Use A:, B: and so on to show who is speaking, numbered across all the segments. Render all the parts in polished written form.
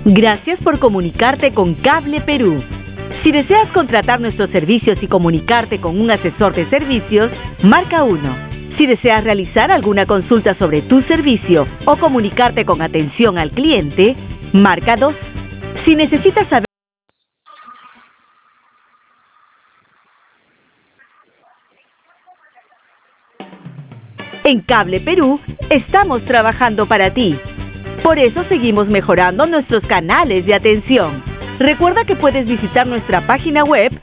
A: Gracias por comunicarte con Cable Perú. Si deseas contratar nuestros servicios y comunicarte con un asesor de servicios, marca 1. Si deseas realizar alguna consulta sobre tu servicio o comunicarte con atención al cliente, marca 2. Si necesitas saber En Cable Perú, estamos trabajando para ti. Por eso seguimos mejorando nuestros canales de atención. Recuerda que puedes visitar nuestra página web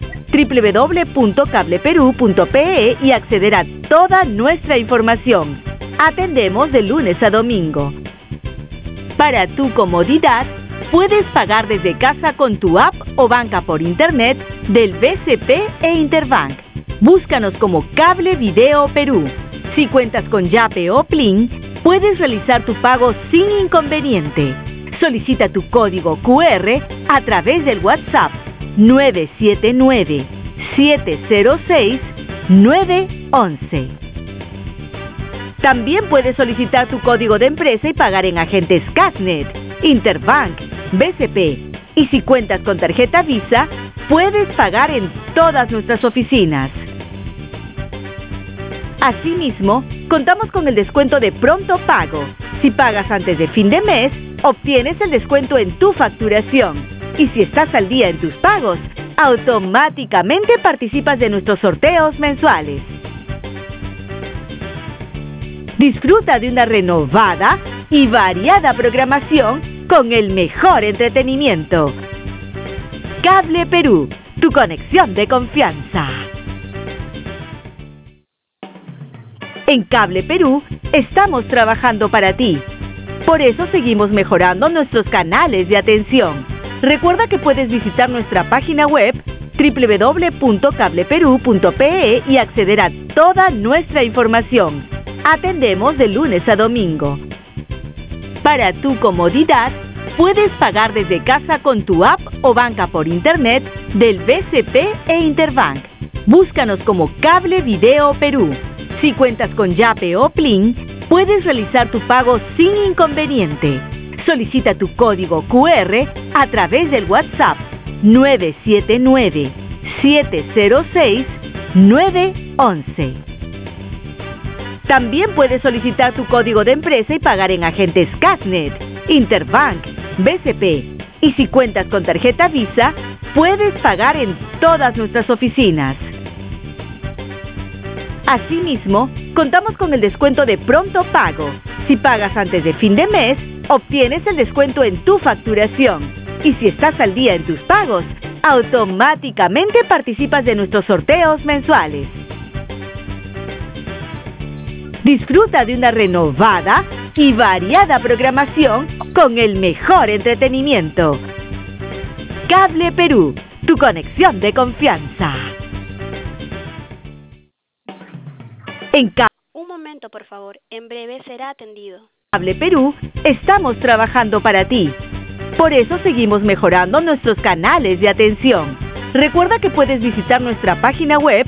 A: www.cableperu.pe y acceder a toda nuestra información. Atendemos de lunes a domingo. Para tu comodidad, puedes pagar desde casa con tu app o banca por internet del BCP e Interbank. Búscanos como Cable Video Perú. Si cuentas con Yape o Plin, puedes realizar tu pago sin inconveniente. Solicita tu código QR a través del WhatsApp 979-706-911. También puedes solicitar tu código de empresa y pagar en agentes Casnet, Interbank, BCP. Y si cuentas con tarjeta Visa, puedes pagar en todas nuestras oficinas. Asimismo, contamos con el descuento de pronto pago. Si pagas antes de fin de mes, obtienes el descuento en tu facturación. Y si estás al día en tus pagos, automáticamente participas de nuestros sorteos mensuales. Disfruta de una renovada y variada programación con el mejor entretenimiento. Cable Perú, tu conexión de confianza. En Cable Perú, estamos trabajando para ti. Por eso seguimos mejorando nuestros canales de atención. Recuerda que puedes visitar nuestra página web www.cableperu.pe y acceder a toda nuestra información. Atendemos de lunes a domingo. Para tu comodidad, puedes pagar desde casa con tu app o banca por internet del BCP e Interbank. Búscanos como Cable Video Perú. Si cuentas con Yape o Plin, puedes realizar tu pago sin inconveniente. Solicita tu código QR a través del WhatsApp 979-706-911. También puedes solicitar tu código de empresa y pagar en agentes Casnet, Interbank, BCP. Y si cuentas con tarjeta Visa, puedes pagar en todas nuestras oficinas. Asimismo, contamos con el descuento de pronto pago. Si pagas antes de fin de mes, obtienes el descuento en tu facturación. Y si estás al día en tus pagos, automáticamente participas de nuestros sorteos mensuales. Disfruta de una renovada y variada programación con el mejor entretenimiento. Cable Perú, tu conexión de confianza.
B: Un momento, por favor. En breve será atendido.
A: Cable Perú, estamos trabajando para ti. Por eso seguimos mejorando nuestros canales de atención. Recuerda que puedes visitar nuestra página web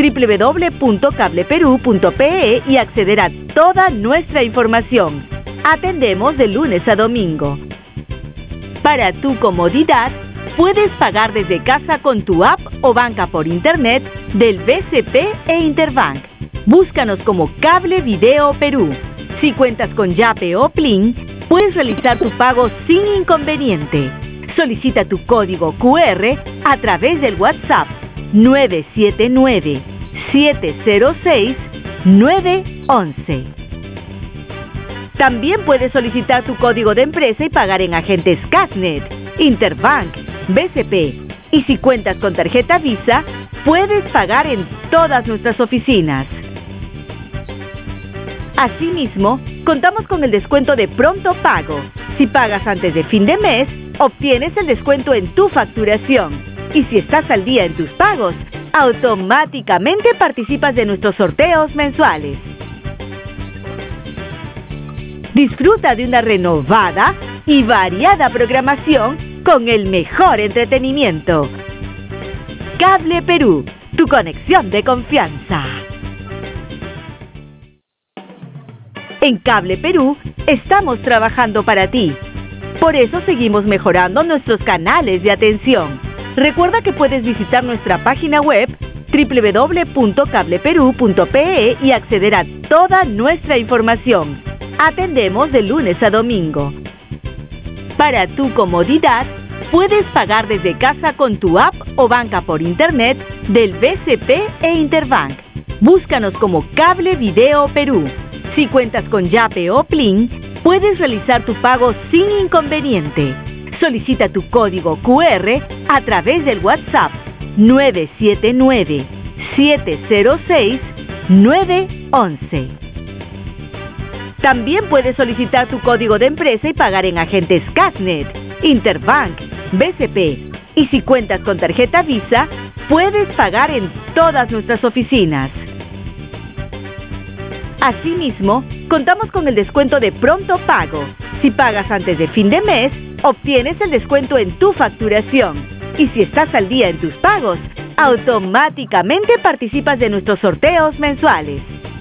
A: www.cableperu.pe y acceder a toda nuestra información. Atendemos de lunes a domingo. Para tu comodidad, puedes pagar desde casa con tu app o banca por internet del BCP e Interbank. Búscanos como Cable Video Perú. Si cuentas con Yape o Plin, puedes realizar tu pago sin inconveniente. Solicita tu código QR a través del WhatsApp 979-706-911. También puedes solicitar tu código de empresa y pagar en agentes Casnet, Interbank, BCP. Y si cuentas con tarjeta Visa, puedes pagar en todas nuestras oficinas. Asimismo, contamos con el descuento de pronto pago. Si pagas antes de fin de mes, obtienes el descuento en tu facturación. Y si estás al día en tus pagos, automáticamente participas de nuestros sorteos mensuales. Disfruta de una renovada y variada programación con el mejor entretenimiento. Cable Perú, tu conexión de confianza. En Cable Perú, estamos trabajando para ti. Por eso seguimos mejorando nuestros canales de atención. Recuerda que puedes visitar nuestra página web www.cableperú.pe y acceder a toda nuestra información. Atendemos de lunes a domingo. Para tu comodidad, puedes pagar desde casa con tu app o banca por internet del BCP e Interbank. Búscanos como Cable Video Perú. Si cuentas con Yape o Plin, puedes realizar tu pago sin inconveniente. Solicita tu código QR a través del WhatsApp 979-706-911. También puedes solicitar tu código de empresa y pagar en agentes Casnet, Interbank, BCP. Y si cuentas con tarjeta Visa, puedes pagar en todas nuestras oficinas. Asimismo, contamos con el descuento de pronto pago. Si pagas antes de fin de mes, obtienes el descuento en tu facturación. Y si estás al día en tus pagos, automáticamente participas de nuestros sorteos mensuales.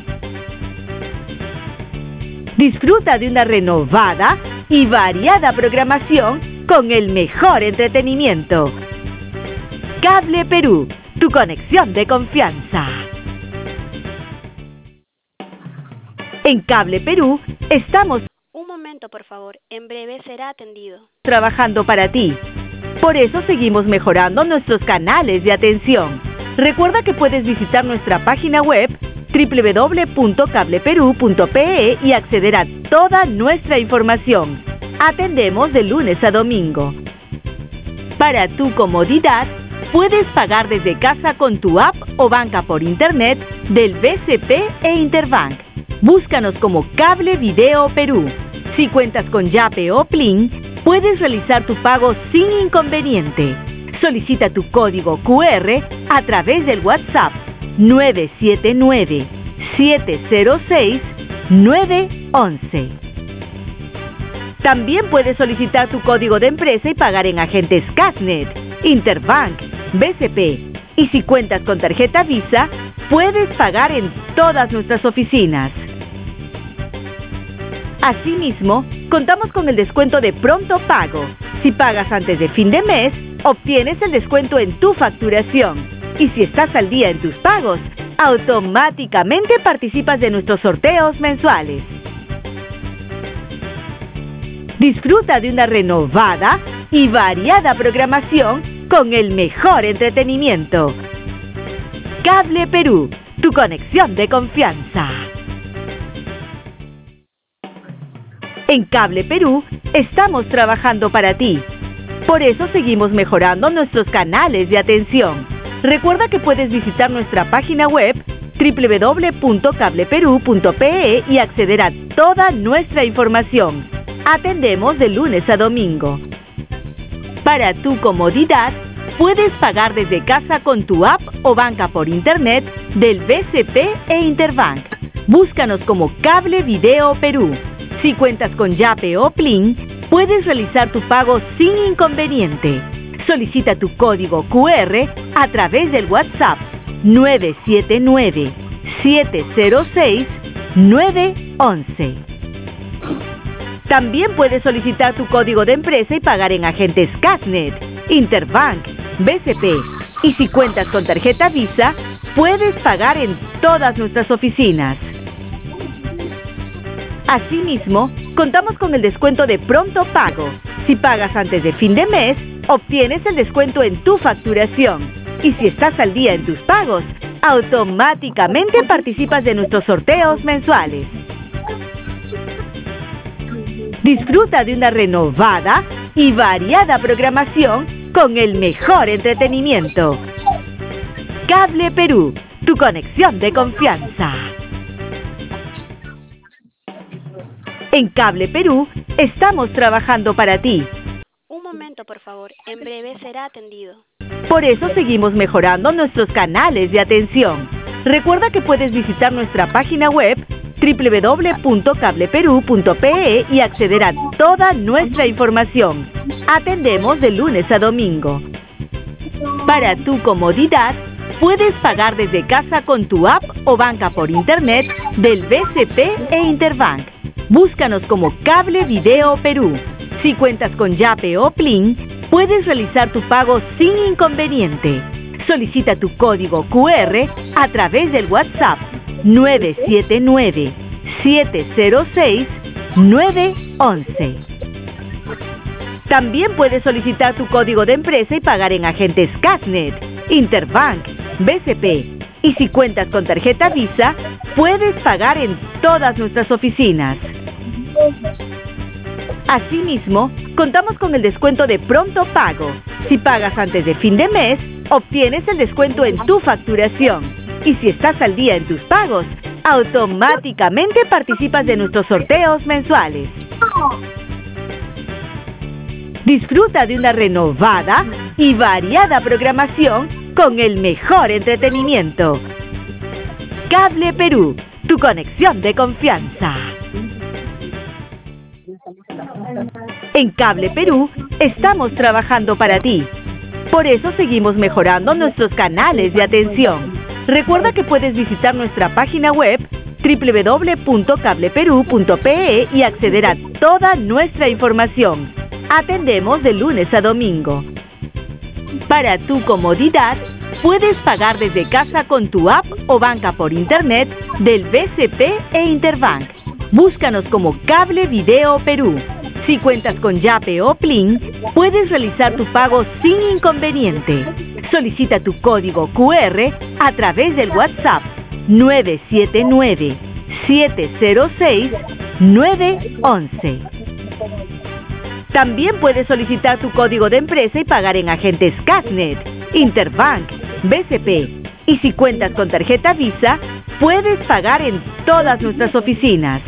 A: Disfruta de una renovada y variada programación con el mejor entretenimiento. Cable Perú, tu conexión de confianza. En Cable Perú estamos
B: Un momento, por favor. En breve será atendido.
A: trabajando para ti. Por eso seguimos mejorando nuestros canales de atención. Recuerda que puedes visitar nuestra página web www.cableperú.pe y acceder a toda nuestra información. Atendemos de lunes a domingo. Para tu comodidad, puedes pagar desde casa con tu app o banca por internet del BCP e Interbank. Búscanos como Cable Video Perú. Si cuentas con Yape o Plin, puedes realizar tu pago sin inconveniente. Solicita tu código QR a través del WhatsApp 979-706-911. También puedes solicitar tu código de empresa y pagar en agentes Casnet, Interbank, BCP. Y si cuentas con tarjeta Visa, puedes pagar en todas nuestras oficinas. Asimismo, contamos con el descuento de pronto pago. Si pagas antes de fin de mes, obtienes el descuento en tu facturación. Y si estás al día en tus pagos, automáticamente participas de nuestros sorteos mensuales. Disfruta de una renovada y variada programación con el mejor entretenimiento. Cable Perú, tu conexión de confianza. En Cable Perú estamos trabajando para ti. Por eso seguimos mejorando nuestros canales de atención. Recuerda que puedes visitar nuestra página web www.cableperú.pe y acceder a toda nuestra información. Atendemos de lunes a domingo. Para tu comodidad, puedes pagar desde casa con tu app o banca por internet del BCP e Interbank. Búscanos como Cable Video Perú. Si cuentas con Yape o Plin, puedes realizar tu pago sin inconveniente. Solicita tu código QR a través del WhatsApp 979-706-911. También puedes solicitar tu código de empresa y pagar en agentes Casnet, Interbank, BCP. Y si cuentas con tarjeta Visa, puedes pagar en todas nuestras oficinas. Asimismo, contamos con el descuento de pronto pago. Si pagas antes de fin de mes, obtienes el descuento en tu facturación. Y si estás al día en tus pagos, automáticamente participas de nuestros sorteos mensuales. Disfruta de una renovada y variada programación con el mejor entretenimiento. Cable Perú, tu conexión de confianza. En Cable Perú estamos trabajando para ti.
B: Un momento, por favor. En breve será atendido.
A: Por eso seguimos mejorando nuestros canales de atención. Recuerda que puedes visitar nuestra página web www.cableperú.pe y acceder a toda nuestra información. Atendemos de lunes a domingo. Para tu comodidad, puedes pagar desde casa con tu app o banca por internet del BCP e Interbank. Búscanos como Cable Video Perú. Si cuentas con Yape o Plin, puedes realizar tu pago sin inconveniente. Solicita tu código QR a través del WhatsApp 979-706-911. También puedes solicitar tu código de empresa y pagar en agentes Cashnet, Interbank, BCP. Y si cuentas con tarjeta Visa, puedes pagar en todas nuestras oficinas. Asimismo, contamos con el descuento de Pronto Pago. Si pagas antes de fin de mes, obtienes el descuento en tu facturación. Y si estás al día en tus pagos, automáticamente participas de nuestros sorteos mensuales. Disfruta de una renovada y variada programación con el mejor entretenimiento. Cable Perú, tu conexión de confianza. En Cable Perú estamos trabajando para ti. Por eso seguimos mejorando nuestros canales de atención. Recuerda que puedes visitar nuestra página web www.cableperú.pe y acceder a toda nuestra información. Atendemos de lunes a domingo. Para tu comodidad, puedes pagar desde casa con tu app o banca por internet del BCP e Interbank. Búscanos como Cable Video Perú. Si cuentas con Yape o Plin, puedes realizar tu pago sin inconveniente. Solicita tu código QR a través del WhatsApp 979-706-911. También puedes solicitar tu código de empresa y pagar en agentes Cashnet, Interbank, BCP. Y si cuentas con tarjeta Visa, puedes pagar en todas nuestras oficinas.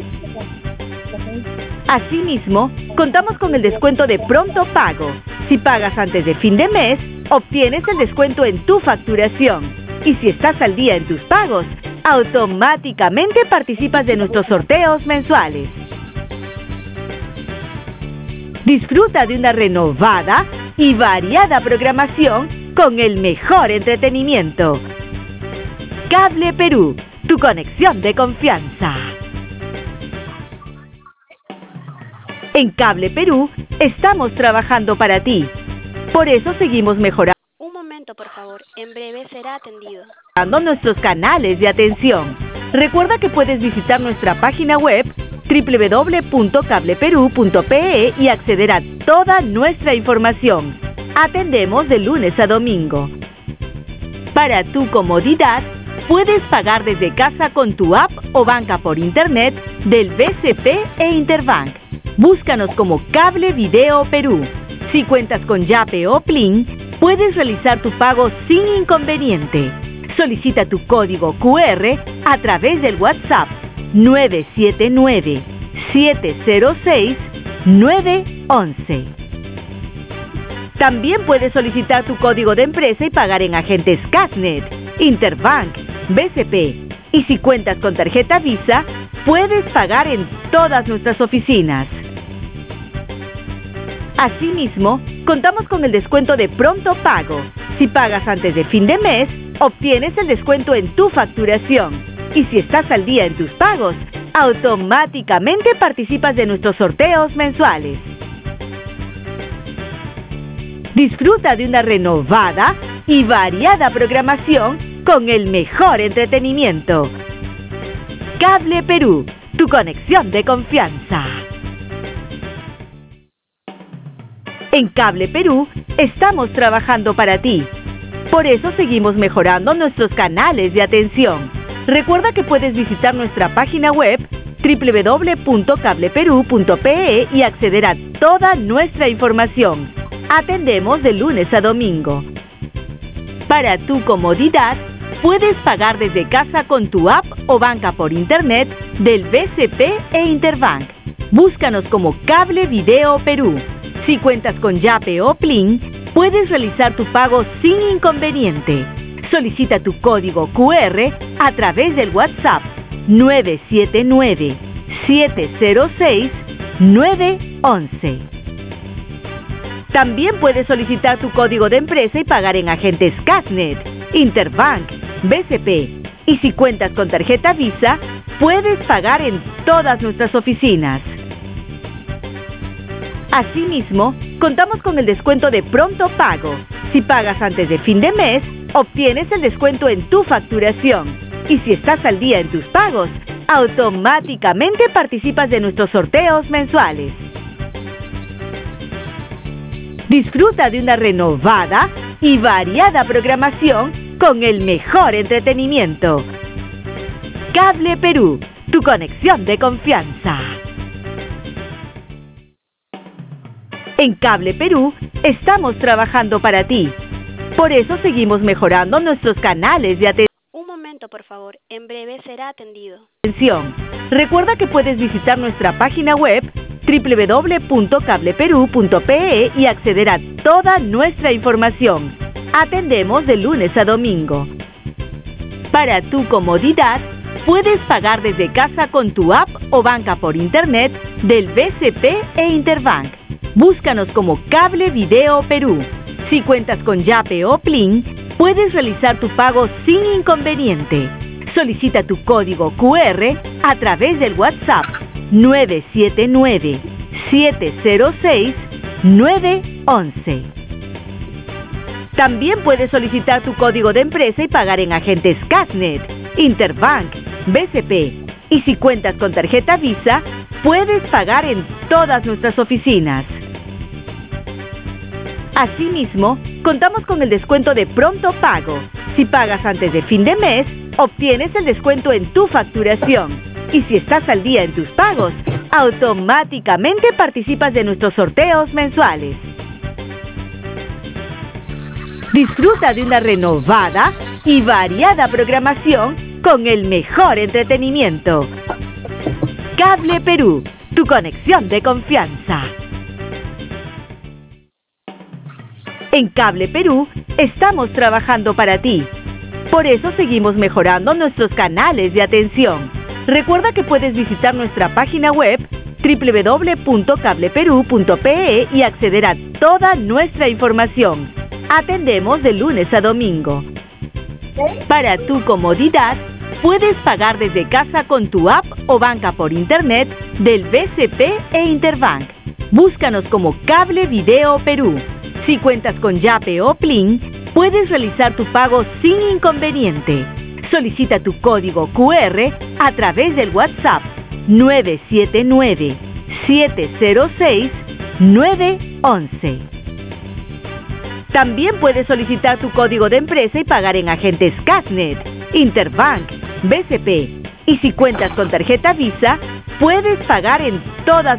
A: Asimismo, contamos con el descuento de Pronto Pago. Si pagas antes de fin de mes, obtienes el descuento en tu facturación. Y si estás al día en tus pagos, automáticamente participas de nuestros sorteos mensuales. Disfruta de una renovada y variada programación con el mejor entretenimiento. Cable Perú, tu conexión de confianza. En Cable Perú estamos trabajando para ti. Por eso seguimos mejorando.
B: Un momento, por favor. En breve será atendido.
A: Nuestros canales de atención. Recuerda que puedes visitar nuestra página web www.cableperú.pe y acceder a toda nuestra información. Atendemos de lunes a domingo. Para tu comodidad, puedes pagar desde casa con tu app o banca por internet del BCP e Interbank. Búscanos como Cable Video Perú. Si cuentas con Yape o Plin, puedes realizar tu pago sin inconveniente. Solicita tu código QR a través del WhatsApp 979-706-911. También puedes solicitar tu código de empresa y pagar en agentes Cashnet, Interbank, BCP. Y si cuentas con tarjeta Visa, puedes pagar en todas nuestras oficinas. Asimismo, contamos con el descuento de Pronto Pago. Si pagas antes de fin de mes, obtienes el descuento en tu facturación. Y si estás al día en tus pagos, automáticamente participas de nuestros sorteos mensuales. Disfruta de una renovada y variada programación con el mejor entretenimiento. Cable Perú, tu conexión de confianza. En Cable Perú estamos trabajando para ti. Por eso seguimos mejorando nuestros canales de atención. Recuerda que puedes visitar nuestra página web www.cableperú.pe y acceder a toda nuestra información. Atendemos de lunes a domingo. Para tu comodidad, puedes pagar desde casa con tu app o banca por internet del BCP e Interbank. Búscanos como Cable Video Perú. Si cuentas con Yape o Plin, puedes realizar tu pago sin inconveniente. Solicita tu código QR a través del WhatsApp 979-706-911. También puedes solicitar tu código de empresa y pagar en agentes Cashnet, Interbank, BCP. Y si cuentas con tarjeta Visa, puedes pagar en todas nuestras oficinas. Asimismo, contamos con el descuento de pronto pago. Si pagas antes de fin de mes, obtienes el descuento en tu facturación. Y si estás al día en tus pagos, automáticamente participas de nuestros sorteos mensuales. Disfruta de una renovada y variada programación con el mejor entretenimiento. Cable Perú, tu conexión de confianza. En Cable Perú estamos trabajando para ti. Por eso seguimos mejorando nuestros canales de atención.
B: Un momento, por favor. En breve será atendido.
A: Recuerda que puedes visitar nuestra página web www.cableperú.pe y acceder a toda nuestra información. Atendemos de lunes a domingo. Para tu comodidad, puedes pagar desde casa con tu app o banca por internet del BCP e Interbank. Búscanos como Cable Video Perú. Si cuentas con Yape o Plin, puedes realizar tu pago sin inconveniente. Solicita tu código QR a través del WhatsApp 979-706-911. También puedes solicitar tu código de empresa y pagar en agentes Casnet, Interbank, BCP. Y si cuentas con tarjeta Visa, puedes pagar en todas nuestras oficinas. Asimismo, contamos con el descuento de pronto pago. Si pagas antes de fin de mes, obtienes el descuento en tu facturación. Y si estás al día en tus pagos, automáticamente participas de nuestros sorteos mensuales. Disfruta de una renovada y variada programación con el mejor entretenimiento. Cable Perú, tu conexión de confianza. En Cable Perú estamos trabajando para ti. Por eso seguimos mejorando nuestros canales de atención. Recuerda que puedes visitar nuestra página web www.cableperú.pe y acceder a toda nuestra información. Atendemos de lunes a domingo. Para tu comodidad, puedes pagar desde casa con tu app o banca por internet del BCP e Interbank. Búscanos como Cable Video Perú. Si cuentas con Yape o Plin, puedes realizar tu pago sin inconveniente. Solicita tu código QR a través del WhatsApp 979-706-911. También puedes solicitar tu código de empresa y pagar en agentes Casnet, Interbank, BCP. Y si cuentas con tarjeta Visa, puedes pagar en todas